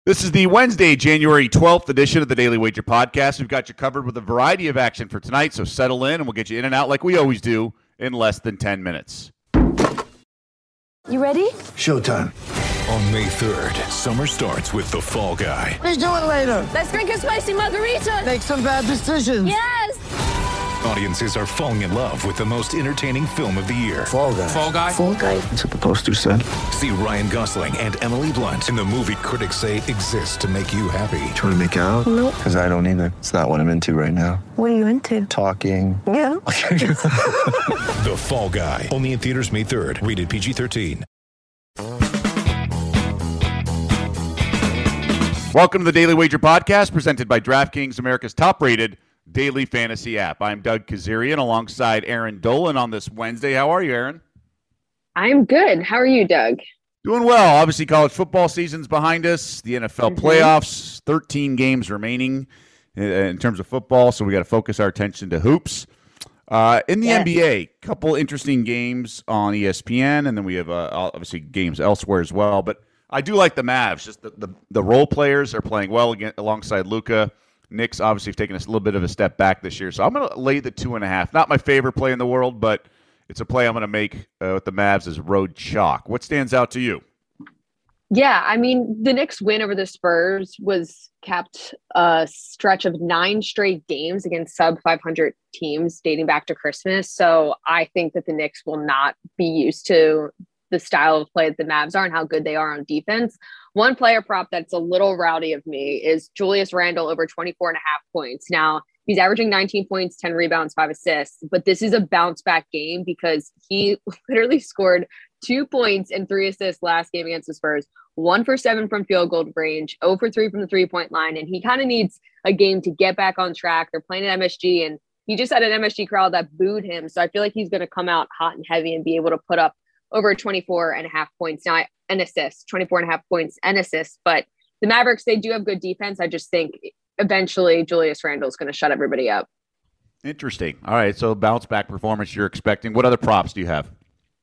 This is the Wednesday, January 12th edition of the Daily Wager Podcast. We've got you covered with a variety of action for tonight, so settle in and we'll get you in and out like we always do in less than 10 minutes. You ready? Showtime. On May 3rd, summer starts with The Fall Guy. Let's do it later. Let's drink a spicy margarita. Make some bad decisions. Yes! Audiences are falling in love with the most entertaining film of the year. Fall Guy. Fall Guy? Fall guy. That's what the poster said. See Ryan Gosling and Emily Blunt in the movie critics say exists to make you happy. Trying to make it out? Nope. Because I don't either. It's not what I'm into right now. What are you into? Talking. Yeah. The Fall Guy. Only in theaters May 3rd. Rated PG-13. Welcome to the Daily Wager Podcast, presented by DraftKings, America's top-rated daily fantasy app. I'm Doug Kazarian alongside Aaron Dolan on this Wednesday. How are you, Aaron? I'm good. How are you, Doug? Doing well. Obviously, college football season's behind us. The NFL playoffs, 13 games remaining in terms of football, so we got to focus our attention to hoops. In the NBA, couple interesting games on ESPN, and then we have obviously games elsewhere as well. But I do like the Mavs. Just the role players are playing well again alongside Luka. Knicks obviously have taken a little bit of a step back this year, so I'm going to lay the 2.5. Not my favorite play in the world, but it's a play I'm going to make with the Mavs as road chalk. What stands out to you? Yeah, I mean, the Knicks win over the Spurs was capped a stretch of 9 straight games against sub-500 teams dating back to Christmas. So I think that the Knicks will not be used to the style of play that the Mavs are and how good they are on defense. One player prop that's a little rowdy of me is Julius Randle over 24.5 points. Now, he's averaging 19 points, 10 rebounds, 5 assists, but this is a bounce back game because he literally scored 2 points and 3 assists last game against the Spurs, 1 for 7 from field goal range, 0 for 3 from the 3-point line. And he kind of needs a game to get back on track. They're playing at MSG and he just had an MSG crowd that booed him. So I feel like he's going to come out hot and heavy and be able to put up over 24.5 points. Now, an assist, 24.5 points and assists. But the Mavericks, they do have good defense. I just think eventually Julius Randle is going to shut everybody up. Interesting. All right, so bounce back performance you're expecting. What other props do you have?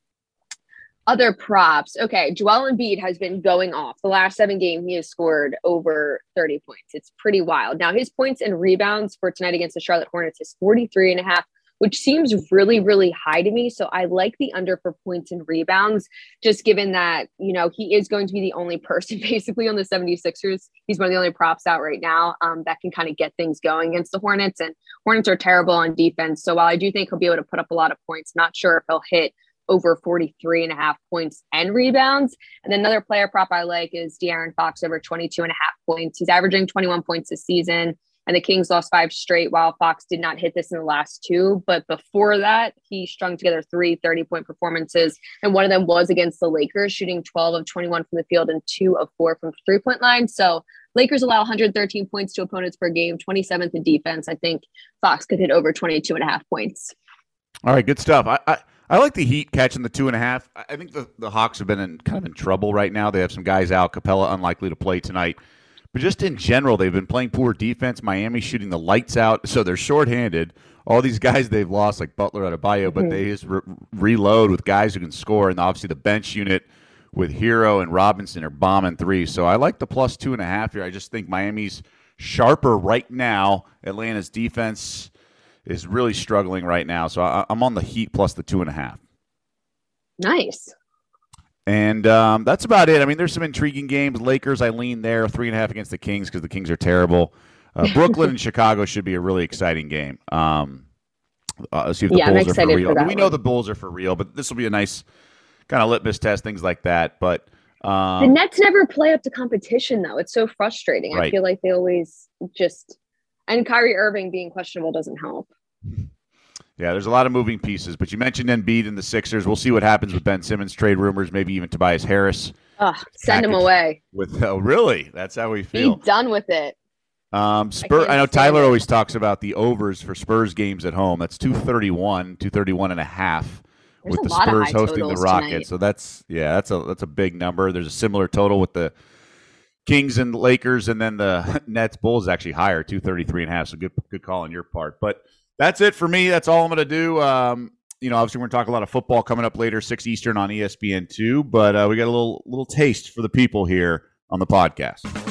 Other props. Okay, Joel Embiid has been going off. The last 7 games, he has scored over 30 points. It's pretty wild. Now, his points and rebounds for tonight against the Charlotte Hornets is 43.5, which seems really, really high to me. So I like the under for points and rebounds, just given that, you know, he is going to be the only person basically on the 76ers. He's one of the only props out right now that can kind of get things going against the Hornets. And Hornets are terrible on defense. So while I do think he'll be able to put up a lot of points, not sure if he'll hit over 43.5 points and rebounds. And then another player prop I like is De'Aaron Fox over 22.5 points. He's averaging 21 points this season. And the Kings lost 5 straight while Fox did not hit this in the last 2. But before that, he strung together 3 30-point performances. And one of them was against the Lakers, shooting 12 of 21 from the field and 2 of 4 from the 3-point line. So Lakers allow 113 points to opponents per game, 27th in defense. I think Fox could hit over 22.5 points. All right, good stuff. I like the Heat catching the 2.5. I think the Hawks have been kind of in trouble right now. They have some guys out. Capella unlikely to play tonight. But just in general, they've been playing poor defense. Miami shooting the lights out, so they're shorthanded. All these guys they've lost, like Butler, Adebayo, but they just reload with guys who can score. And obviously the bench unit with Hero and Robinson are bombing 3. So I like the plus 2.5 here. I just think Miami's sharper right now. Atlanta's defense is really struggling right now. So I'm on the Heat plus the 2.5. Nice. And that's about it. I mean, there's some intriguing games. Lakers, I lean there, 3.5 against the Kings because the Kings are terrible. Brooklyn and Chicago should be a really exciting game. Let's see if the Bulls are for real. We know the Bulls are for real, but this will be a nice kind of litmus test, things like that. But the Nets never play up to competition, though. It's so frustrating. Right. I feel like they always just – and Kyrie Irving being questionable doesn't help. Yeah, there's a lot of moving pieces, but you mentioned Embiid and the Sixers. We'll see what happens with Ben Simmons trade rumors, maybe even Tobias Harris. Send him away. Really? That's how we feel. Be done with it. I know Tyler always talks about the overs for Spurs games at home. That's 231 and a half with the Spurs hosting the Rockets. Tonight. So that's a big number. There's a similar total with the Kings and Lakers, and then the Nets Bulls actually higher, 233 and a half. So good call on your part. But that's it for me. That's all I'm going to do. Obviously we're going to talk a lot of football coming up later, 6 Eastern on ESPN2. But we got a little taste for the people here on the podcast.